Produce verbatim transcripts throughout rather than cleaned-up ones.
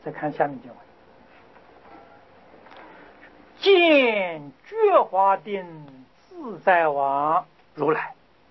再看下面经文：见觉华定自在王如来。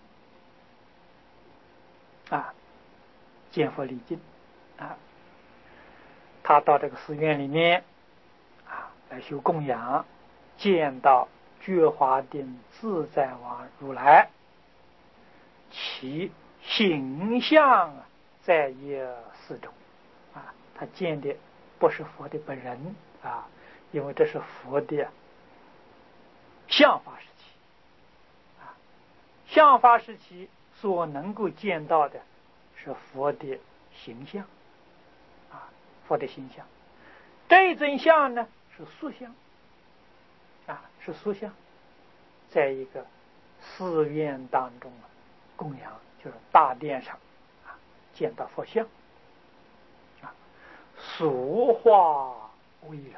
啊，见佛礼敬啊，他到这个寺院里面啊来修供养，见到觉华定自在王如来，其形象在耶寺中啊，他见的不是佛的本人啊，因为这是佛的相法时期啊，相法时期所能够见到的是佛的形象啊，佛的形象。这一尊像呢是塑像啊，是塑像，在一个寺院当中啊供养，就是大殿上啊见到佛像啊，俗化威容，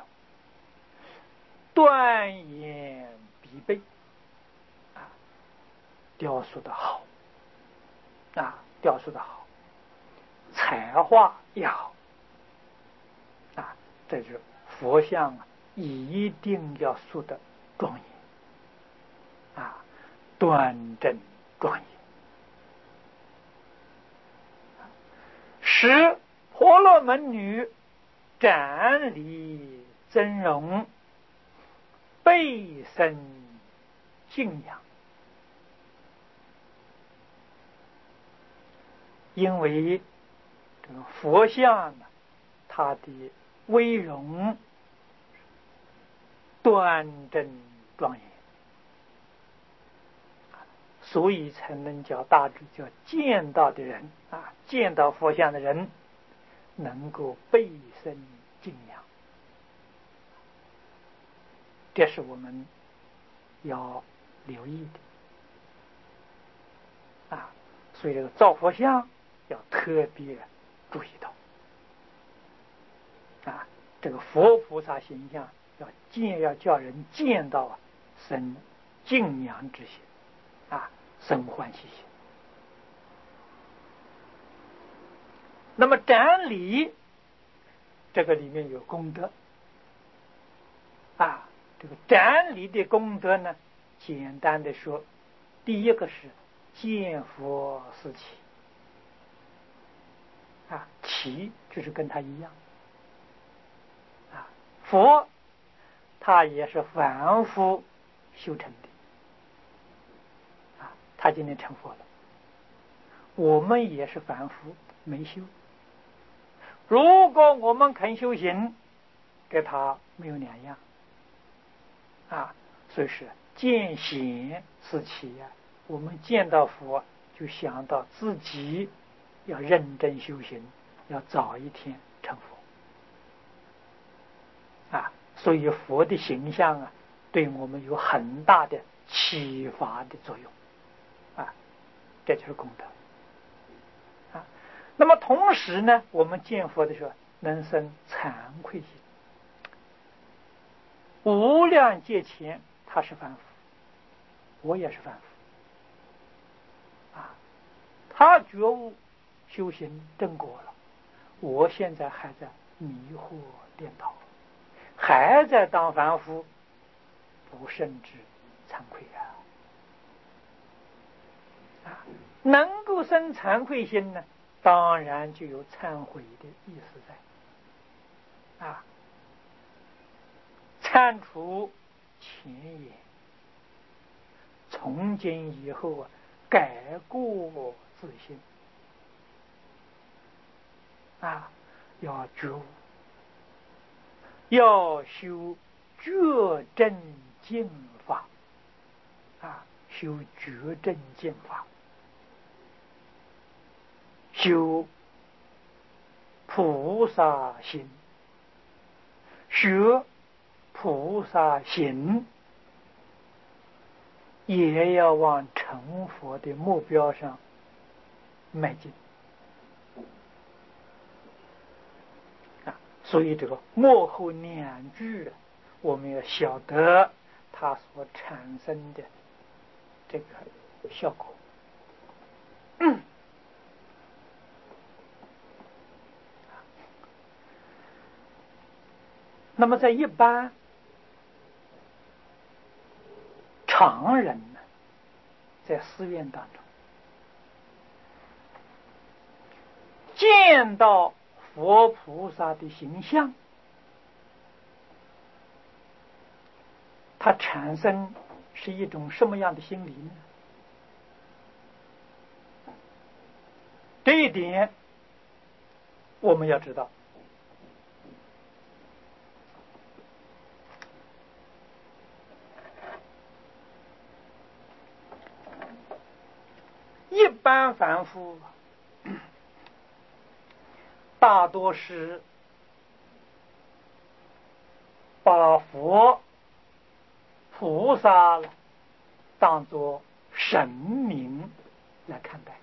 端严必备啊，雕塑的好啊，雕塑的好，彩画也好啊，这就是佛像啊，一定要塑的庄严啊，端正庄严，使婆罗门女展礼增容，倍生敬仰。因为这个佛像呢，它的威容端正庄严，所以才能叫大致叫见到的人啊，见到佛像的人能够倍生敬仰。这是我们要留意的啊，所以这个造佛像要特别注意到啊，这个佛菩萨形象要见，要叫人见到啊，生敬仰之心啊，生欢喜心。那么展礼，这个里面有功德啊，这个展礼的功德呢，简单的说，第一个是见佛思齐啊，齐就是跟他一样啊，佛他也是凡夫修成的啊，他今天成佛了，我们也是凡夫没修，如果我们肯修行，跟他没有两样啊，所以是见贤思齐呀。我们见到佛就想到自己要认真修行，要早一天成佛啊，所以佛的形象啊，对我们有很大的启发的作用啊，这就是功德啊。那么同时呢，我们见佛的时候能生惭愧心。无量劫前他是凡夫，我也是凡夫啊，他觉悟修行正果了，我现在还在迷惑颠倒，还在当凡夫，不甚至惭愧啊！啊，能够生惭愧心呢，当然就有忏悔的意思在啊，忏除前言，从今以后啊，改过自新啊，要觉悟，要修觉正净法啊，修觉正净法，修菩萨心，学菩萨行，也要往成佛的目标上迈进啊！所以这个幕后两句，我们要晓得它所产生的这个效果。 那么在一般常人呢，在寺院当中见到佛菩萨的形象，他产生是一种什么样的心理呢？这一点我们要知道。一般凡夫大多是把佛菩萨当作神明来看待，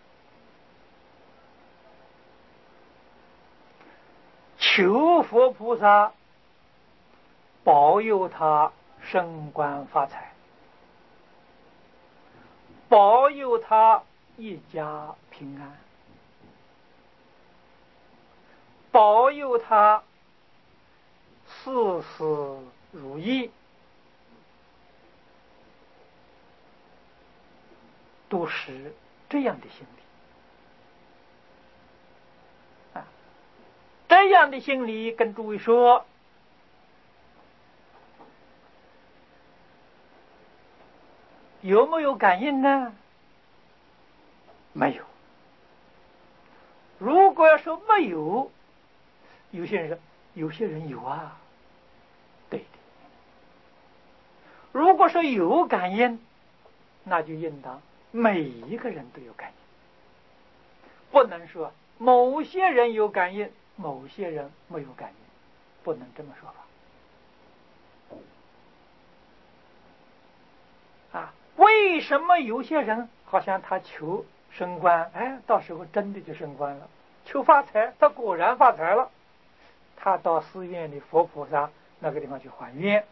求佛菩萨保佑他升官发财，保佑他一家平安，保佑他事事如意，都是这样的心理啊。这样的心理跟诸位说，有没有感应呢？没有。如果要说没有，有些人说有些人有啊，对的。如果说有感应，那就应当每一个人都有感应，不能说某些人有感应，某些人没有感应，不能这么说法啊。为什么有些人好像他求升官，哎，到时候真的就升官了；求发财，他果然发财了。他到寺院里佛菩萨那个地方去还愿，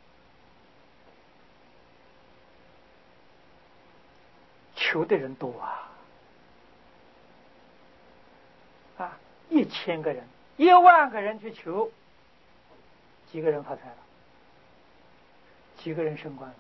求的人多啊，啊，一千个人、一万个人去求，几个人发财了？几个人升官了？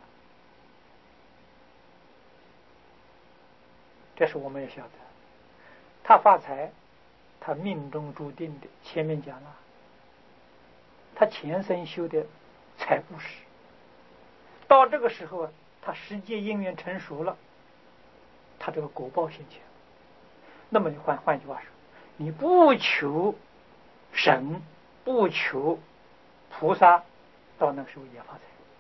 这是我们要晓得。他发财，他命中注定的，前面讲了，他前生修的财布施，到这个时候啊，他时节因缘成熟了，他这个果报现前。那么你换换句话说，你不求神，不求菩萨，到那个时候也发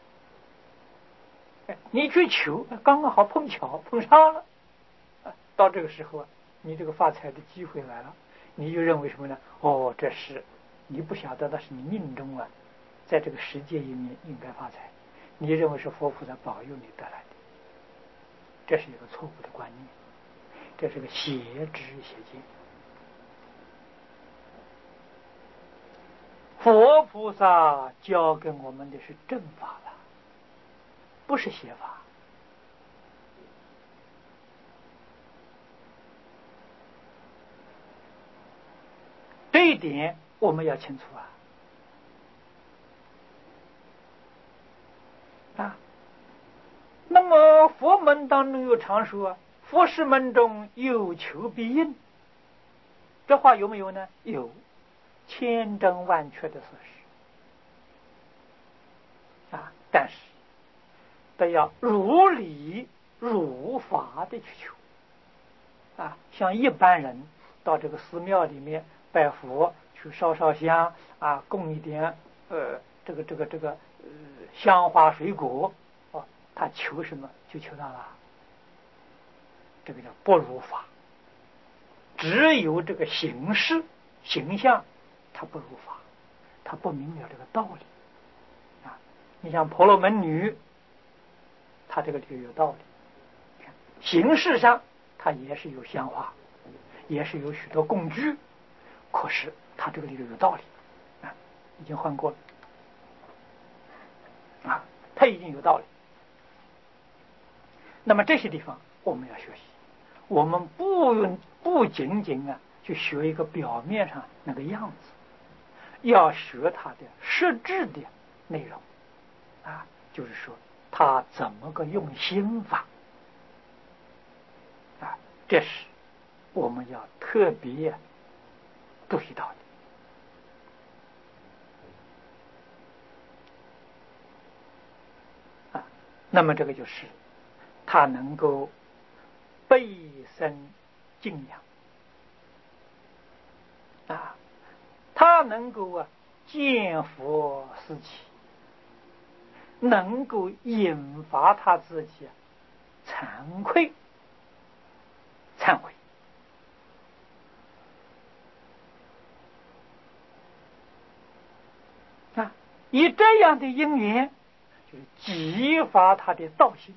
财。你去求，刚刚好碰巧碰上了，到这个时候啊，你这个发财的机会来了，你就认为什么呢？哦，这是你不晓得，那是你命中啊，在这个世界里面应该发财，你认为是佛菩萨保佑你得来的，这是一个错误的观念，这是个邪知邪见。佛菩萨教给我们的是正法了，不是邪法。这一点我们要清楚啊！啊，那么佛门当中有常说啊，佛事门中有求必应，这话有没有呢？有，千真万确的事实啊！但是得要如理如法的去求啊，像一般人到这个寺庙里面拜佛，去烧烧香啊，供一点呃这个这个这个呃香花水果哦，他求什么就求到了，这个叫不如法。只有这个形式形象，他不如法，他不明了这个道理啊。你像婆罗门女，他这个就有道理，形式上他也是有香花，也是有许多工具，可是他这个里头有道理啊，已经换过了啊，他已经有道理。那么这些地方我们要学习，我们不不仅仅啊去学一个表面上那个样子， 要学它的实质的内容啊，就是说他怎么个用心法啊，这是我们要特别注意到的啊。那么这个就是他能够倍生敬仰啊，他能够啊见佛思起，能够引发他自己惭愧忏悔啊，以这样的因缘，就是激发他的道心，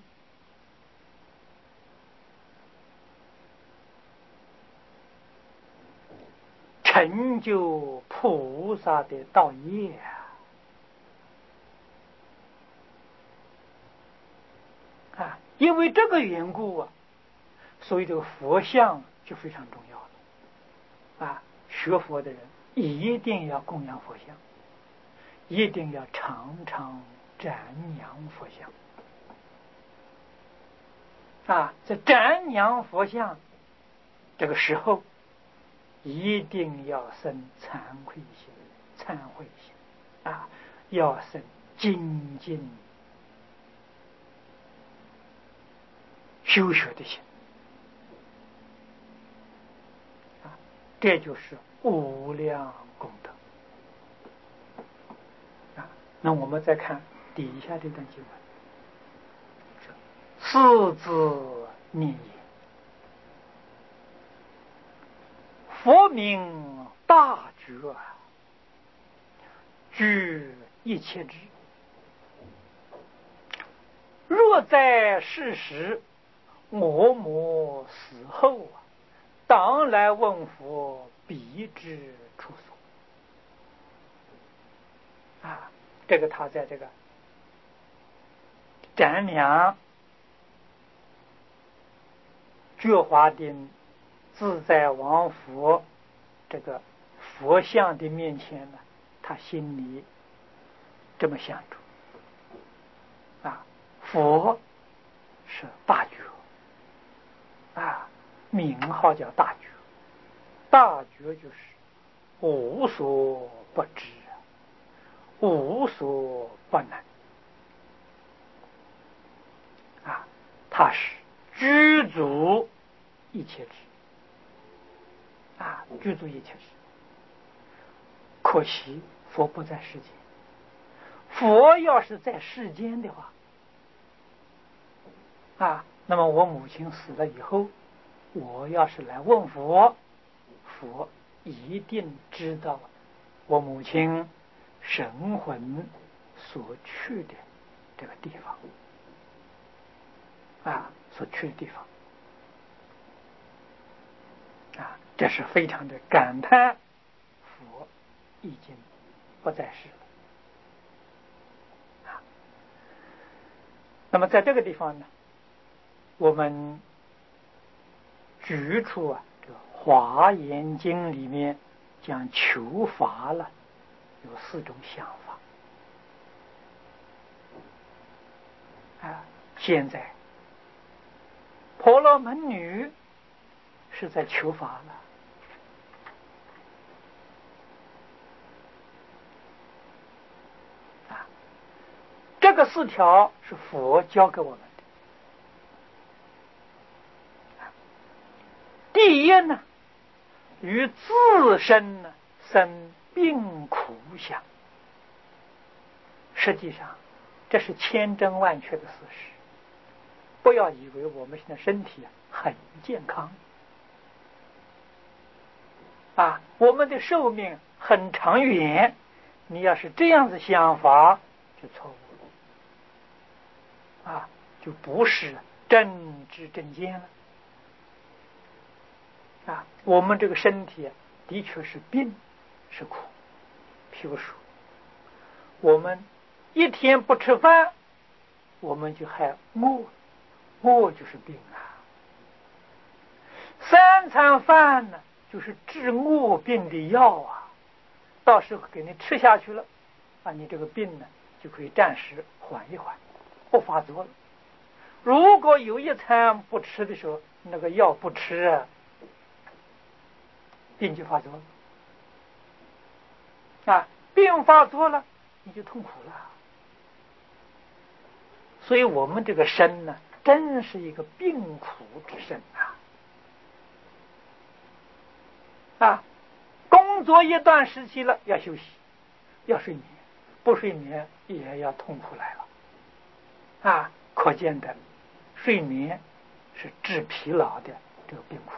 成就菩萨的道业啊！因为这个缘故啊，所以这个佛像就非常重要了啊！学佛的人一定要供养佛像，一定要常常瞻仰佛像啊！在瞻仰佛像这个时候，一定要生惭愧心、忏悔心啊，要生精进修学的心啊，这就是无量功德啊。那我们再看底下这段经文，四字念也，佛名大觉，具一切智。若在世时，我母死后啊，当来问佛，彼之处所啊。这个他在这个瞻仰觉华定自在王佛这个佛像的面前呢，他心里这么想着啊，佛是大觉啊，名号叫大觉，大觉就是无所不知，无所不能啊，他是具足一切智啊，具足一切智。可惜佛不在世间，佛要是在世间的话啊，那么我母亲死了以后，我要是来问佛，佛一定知道我母亲神魂所去的这个地方啊，所去的地方啊，这是非常的感叹，佛已经不在世了啊。那么在这个地方呢，我们举出啊这个《华严经》里面讲求法了，有四种想法啊。现在婆罗门女是在求法了啊，这个四条是佛教给我们的。第一呢，与自身呢生病苦想，实际上这是千真万确的事实。不要以为我们现在身体很健康啊，我们的寿命很长远，你要是这样子想法就错误了啊，就不是正知正见了啊。我们这个身体的确是病是苦，譬如说我们一天不吃饭，我们就还饿，饿就是病啊。三餐饭呢，就是治饿病的药啊。 到时候给你吃下去了，啊，你这个病呢就可以暂时缓一缓，不发作了。如果有一餐不吃的时候，那个药不吃啊，病就发作了，啊，病发作了你就痛苦了。所以我们这个身呢，真是一个病苦之身啊！啊，工作一段时期了，要休息，要睡眠，不睡眠也要痛苦来了。啊，可见的，睡眠是治疲劳的这个病苦。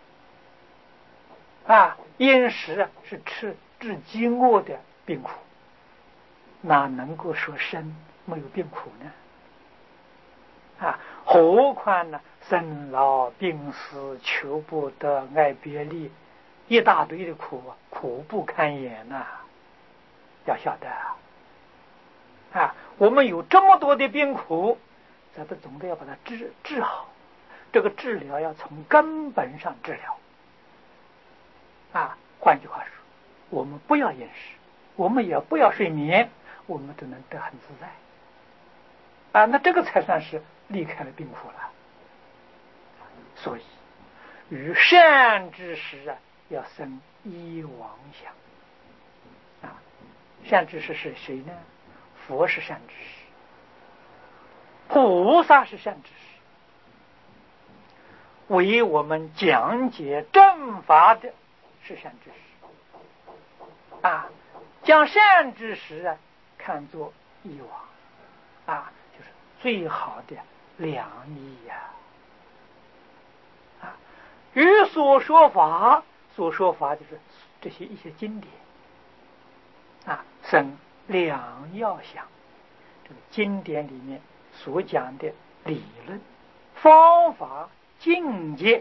啊，饮食是吃治饥饿的病苦，哪能够说身没有病苦呢？啊，何况呢，生老病死、求不得、爱别离，一大堆的苦，苦不堪言呐、啊！要晓得啊，啊，我们有这么多的病苦，咱们总得要把它治治好。这个治疗要从根本上治疗。啊，换句话说，我们不要饮食，我们也不要睡眠，我们都能得很自在。啊，那这个才算是离开了病苦了。所以，于善知识啊，要生依妄想。啊，善知识是谁呢？佛是善知识，菩萨是善知识，为我们讲解正法的是善知识。啊，将善知识啊看作依妄，啊，就是最好的良医呀！啊，与所说法，所说法就是这些一些经典，啊，生良药想。这个经典里面所讲的理论、方法、境界，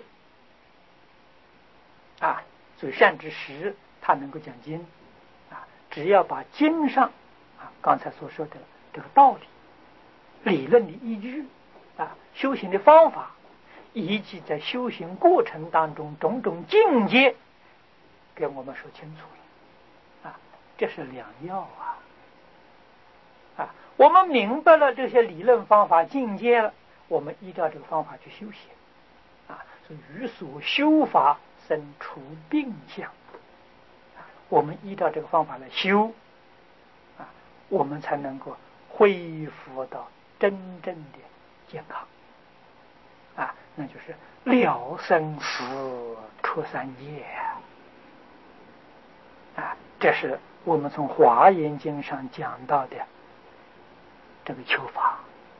啊，所以善知识他能够讲经，啊，只要把经上啊刚才所说的这个道理、理论的依据，啊，修行的方法，以及在修行过程当中种种境界，给我们说清楚了，啊，这是良药啊！啊，我们明白了这些理论方法境界了，我们依照这个方法去修行，啊，所以于所修法生除病相，啊，我们依照这个方法来修，啊，我们才能够恢复到真正的健康，啊，那就是了生死出三界啊！这是我们从华严经上讲到的这个求法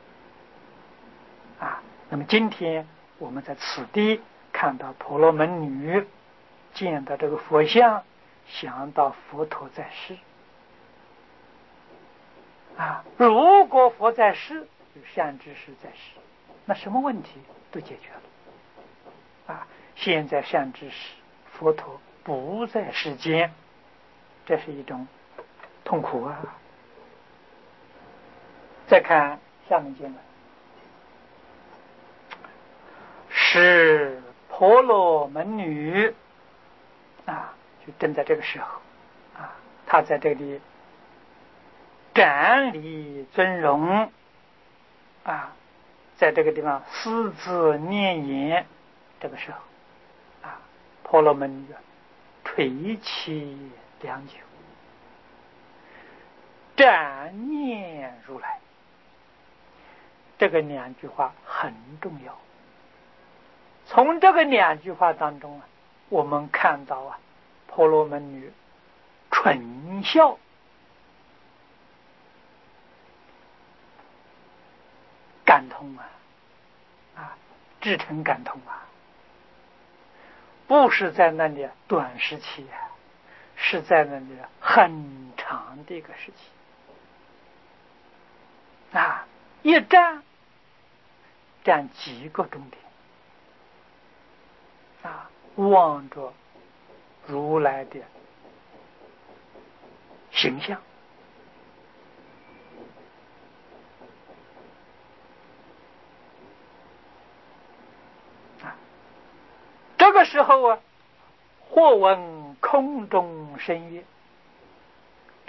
啊。那么今天我们在此地看到婆罗门女，见到这个佛像，想到佛陀在世啊。如果佛在世，善知识在世，那什么问题都解决了啊。现在善知识佛陀不在世间，这是一种痛苦啊。再看下面经文，是婆罗门女啊，就正在这个时候啊，她在这里瞻礼尊荣啊，在这个地方私自念言，这个时候啊，婆罗门女垂泣良久，瞻念如来。这个两句话很重要。从这个两句话当中啊，我们看到啊，婆罗门女纯孝，感通啊，啊，至诚感通啊，不是在那里短时期啊，是在那里很长的一个时期啊，一站站几个钟点啊，望着如来的形象啊，这个时候啊，或闻空中声曰，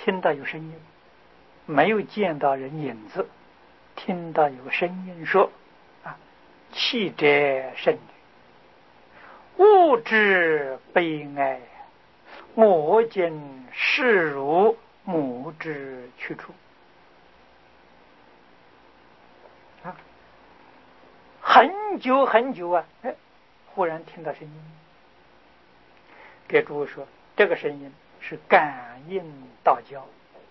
听到有声音，没有见到人影子，听到有声音说啊，弃者甚女，物之悲哀，我今视如母之去处。啊，很久很久啊，哎，忽然听到声音，给诸位说，这个声音是感应道交，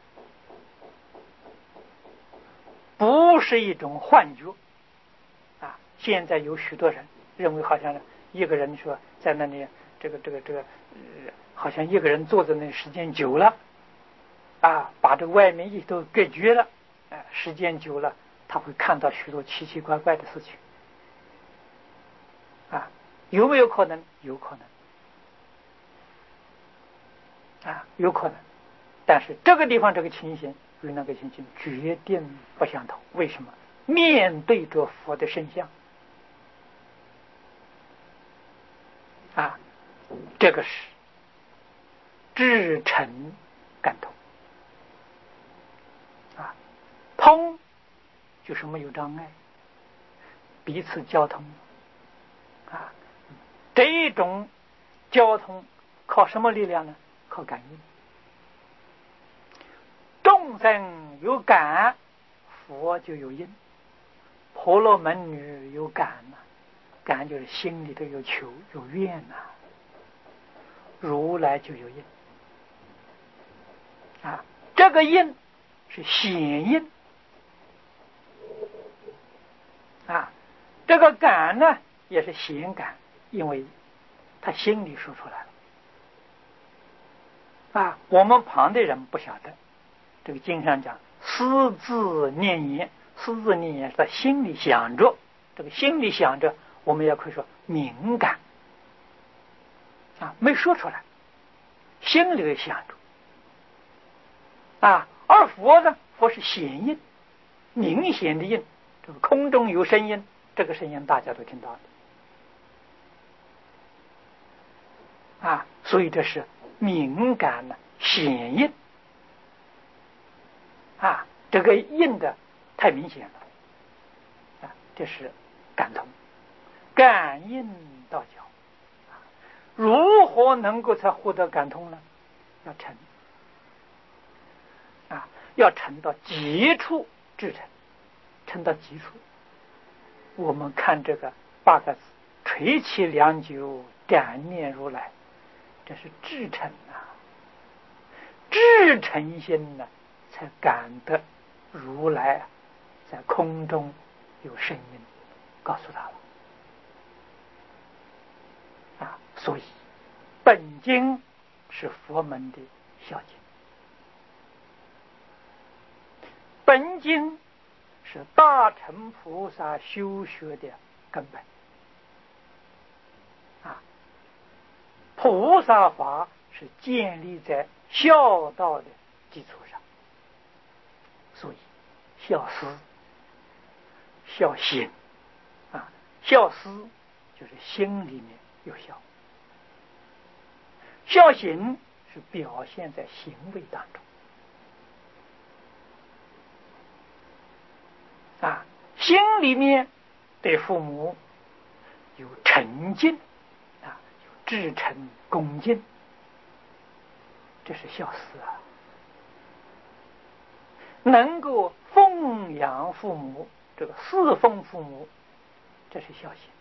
不是一种幻觉啊！现在有许多人认为，好像一个人说在那里，这个这个这个，呃，好像一个人坐在那时间久了，啊，把这外面一都隔绝了，啊，时间久了，他会看到许多奇奇怪怪的事情，啊，有没有可能？有可能，啊，有可能。但是这个地方这个情形与那个情形决定不相同。为什么？面对着佛的圣像，啊，这个是至诚感通，啊，通就是没有障碍，彼此交通，啊，这种交通靠什么力量呢？靠感应。众生有感，佛就有因。婆罗门女有感呐、啊，感就是心里头有求有愿呐、啊，如来就有因啊。这个因是显因啊，这个感呢也是显感，因为他心里说出来了啊。我们旁的人不晓得，这个经上讲私自念言，私自念言是在心里想着，这个心里想着，我们也可以说敏感啊，没说出来，心里想着啊。而佛呢，佛是显音，明显的音，这个空中有声音，这个声音大家都听到的啊，所以这是敏感的显音啊，这个印的太明显了啊，这是感通感应道交。如何能够才获得感通呢？要成啊，要成到极处至诚，成到极处。我们看这个八个字：垂其良久，感念如来，这是至诚啊，至诚心呢，才感得如来啊，在空中有声音告诉他了啊。所以本经是佛门的孝经，本经是大乘菩萨修学的根本啊。菩萨法是建立在孝道的基础上，所以孝思、孝行啊，孝思就是心里面有孝，孝行是表现在行为当中啊，心里面对父母有诚敬啊，有至诚恭敬，这是孝思啊。能够奉养父母，这个侍奉父母，这是孝心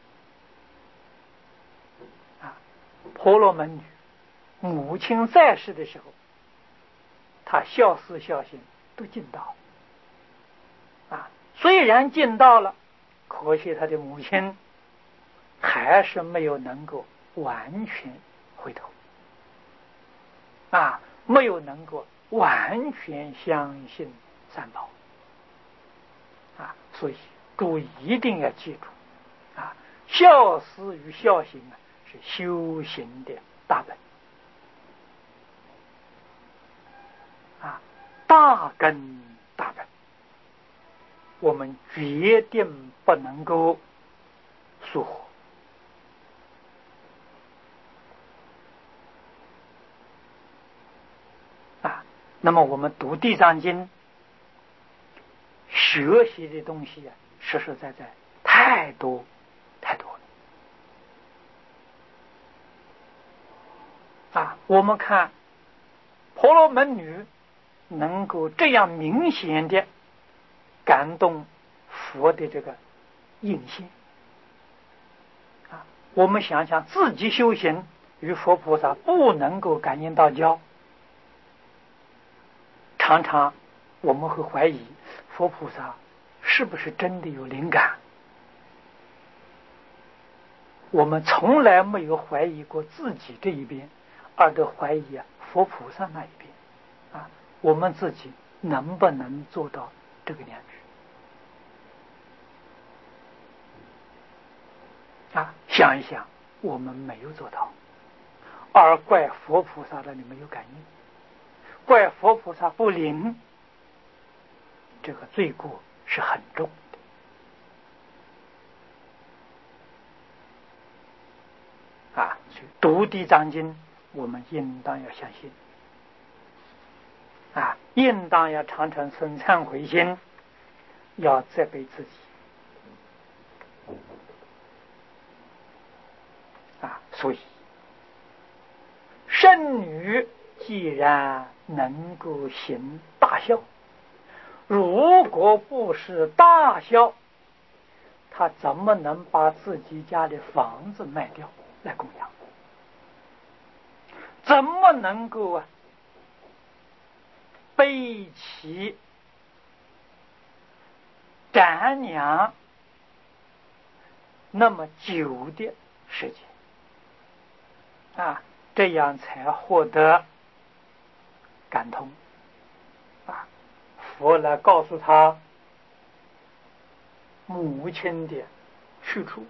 啊。婆罗门女母亲在世的时候，她孝思孝心都尽到啊。虽然尽到了，可惜她的母亲还是没有能够完全回头啊，没有能够完全相信三宝啊。所以诸位一定要记住啊，孝思与孝行啊是修行的大本啊，大根大本，我们决定不能够疏忽啊。 那么我们读《地藏经》学习的东西啊，实实在在太多太多了啊！我们看婆罗门女能够这样明显的感动佛的这个印心啊，我们想想自己修行与佛菩萨不能够感应到交，常常我们会怀疑佛菩萨是不是真的有灵感。我们从来没有怀疑过自己这一边，而都怀疑啊佛菩萨那一边啊，我们自己能不能做到这个良知啊？想一想，我们没有做到，而怪佛菩萨的你没有感应，怪佛菩萨不灵，这个罪过是很重的啊！所以读地藏经，我们应当要相信啊，应当要常常生忏悔心，要责备自己啊。所以圣女既然能够行大孝，如果不是大孝，他怎么能把自己家的房子卖掉来供养？怎么能够啊背起丈娘那么久的时间啊？这样才获得感通啊！佛来告诉他母亲的去处。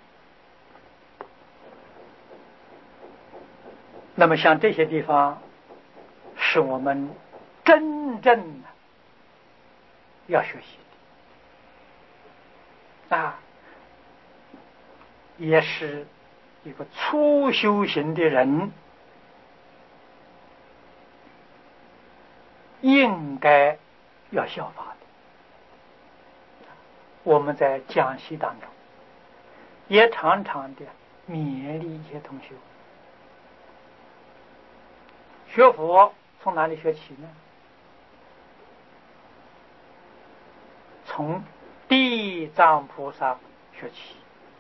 那么像这些地方是我们真正要学习的啊，也是一个初修行的人应该要效法的。我们在讲习当中也常常的勉励一些同学，学佛从哪里学起呢？从地藏菩萨学起，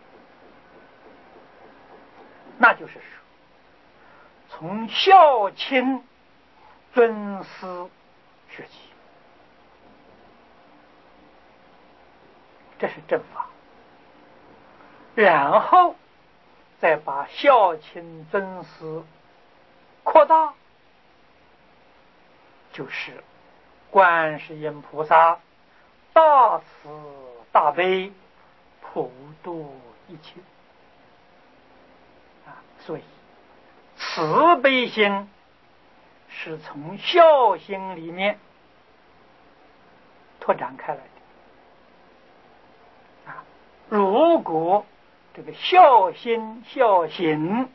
那就是说从孝亲尊师学起，这是正法。然后再把孝亲尊师扩大，就是观世音菩萨大慈大悲普度一切啊！所以慈悲心是从孝心里面拓展开来的啊！如果这个孝心孝行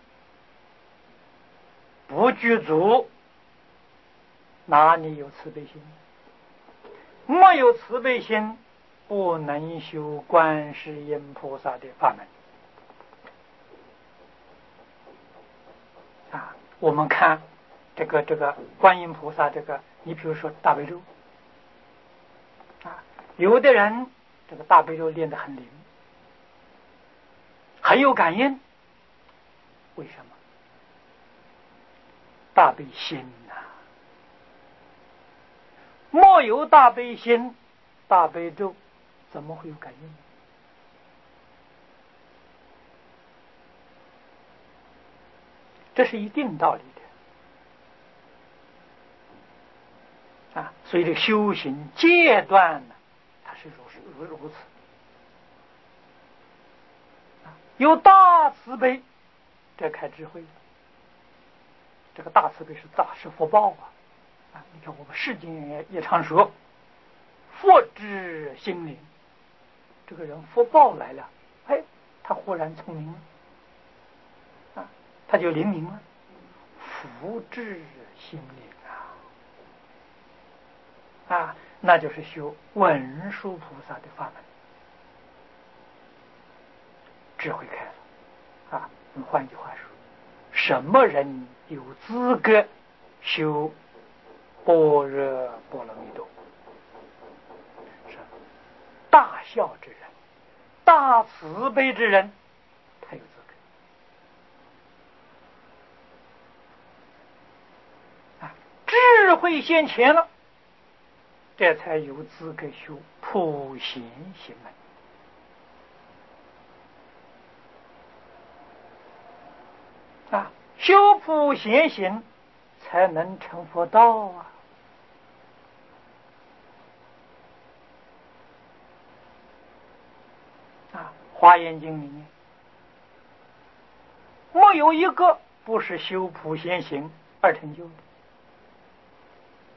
不具足，哪里有慈悲心？没有慈悲心，不能修观世音菩萨的法门啊！我们看这个这个观音菩萨，这个你比如说大悲咒啊，有的人这个大悲咒练得很灵，很有感应，为什么？大悲心呐、啊，莫有大悲心，大悲咒怎么会有感应？这是一定道理的啊！所以这个修行阶段呢，它是如如如此啊，有大慈悲，这开智慧。这个大慈悲是大是福报啊！啊，你看我们世间也也常说，佛知心灵，这个人福报来了，哎，他忽然聪明了，啊，他就灵敏了，福至心灵啊！ 啊，那就是修文殊菩萨的法门，智慧开了啊。换句话说，什么人有资格修般若波罗蜜多？是大孝之人、大慈悲之人，他有资格啊。智慧现前了，这才有资格修普贤行门啊。修普贤行才能成佛道啊！啊，《华严经》里面没有一个不是修普贤行而成就的。